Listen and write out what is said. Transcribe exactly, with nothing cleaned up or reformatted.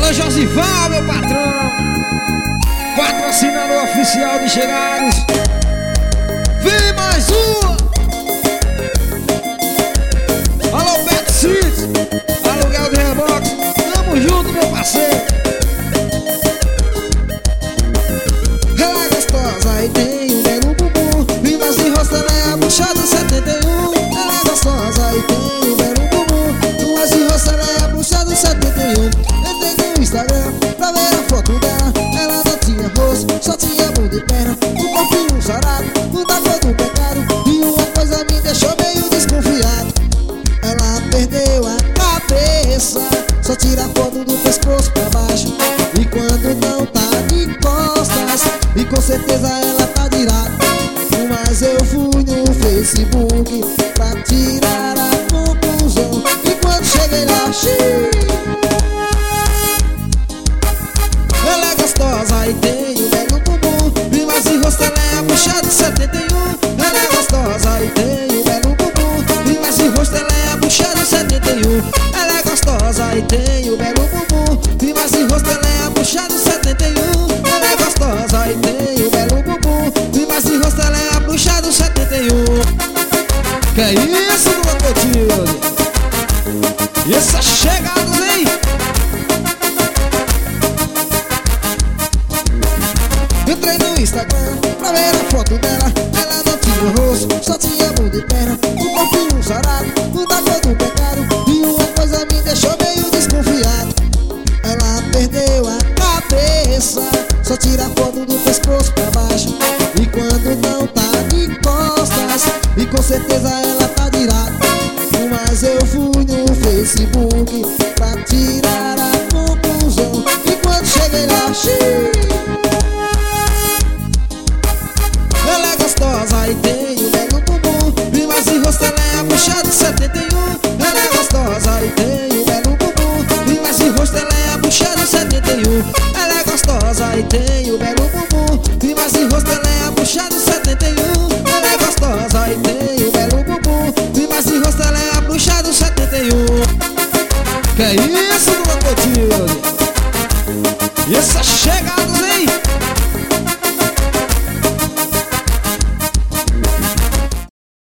Alô, Josival, meu patrão, patrocinador oficial de Chegados. Vem mais uma. Alô, Pet City, aluguel de reboque. Tamo junto, meu parceiro. Ela é gostosa e tem um belo bumbum. Minas de rosto, ela é a bucha do setenta e um. Ela é gostosa e tem um belo bumbum. Minas de rosto, ela é a bucha do setenta e um. Entrei no Instagram pra ver a foto dela. Ela não tinha rosto, só tinha bunda e perna. Um corpinho sarado, um da cor do pecado. E uma coisa me deixou meio desconfiado. Ela perdeu a cabeça, só tira foto do pescoço pra baixo. E quando não tá de costas, e com certeza ela tá de lado. Mas eu fui no Facebook pra tirar a conclusão. E quando cheguei lá, xiii, ela é gostosa e tem um belo bumbum. E mais em rosto, ela é a bucha de setenta e um. Ela é gostosa e tem um belo bumbum. E mais em rosto, ela é a bucha de setenta e um. Ela é gostosa e tem um belo bumbum. E mais em rosto, ela é a bucha de setenta e um. Ela é gostosa e tem um belo bumbum. E mais em rosto, ela é a bucha do setenta e um. Que é isso, Lula Coutinho? E essas chegadas, hein? Entrei no Instagram pra ver a foto dela. Ela não tinha rosto, só tinha bunda e perna. Um corpinho sarado, um da cor do pecado. E uma coisa me deixou meio desconfiado. Ela perdeu a cabeça, só tira foto do pescoço pra baixo. E quando não tá de costas, e com certeza ela tá de lado. Mas eu fui no Facebook pra tirar a conclusão. E quando cheguei lá, xiii, ela é gostosa e tem um belo bumbum. E mais em rosto, ela é a bucha de setenta e um. Ela é gostosa e tem um belo bumbum. E mais em rosto, ela é a bucha de setenta e um. Ela é gostosa e tem um belo bumbum. E mais em rosto, ela é a bucha de setenta e um. Ela é gostosa e tem um belo bumbum. E mais em rosto, ela é a bucha do setenta e um. Que é isso, Lula Coutinho? E essa chega